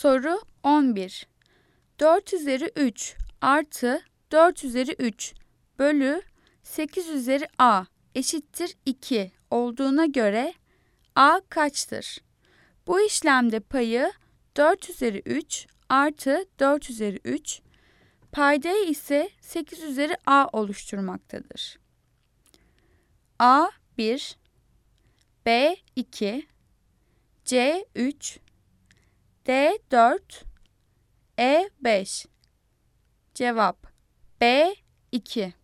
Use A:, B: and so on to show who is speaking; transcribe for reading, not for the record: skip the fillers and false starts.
A: Soru 11. 4 üzeri 3 artı 4 üzeri 3 bölü 8 üzeri a eşittir 2 olduğuna göre a kaçtır? Bu işlemde payı 4 üzeri 3 artı 4 üzeri 3, paydayı ise 8 üzeri a oluşturmaktadır. A 1, B 2, C 3, D 4, E 5. Cevap B 2.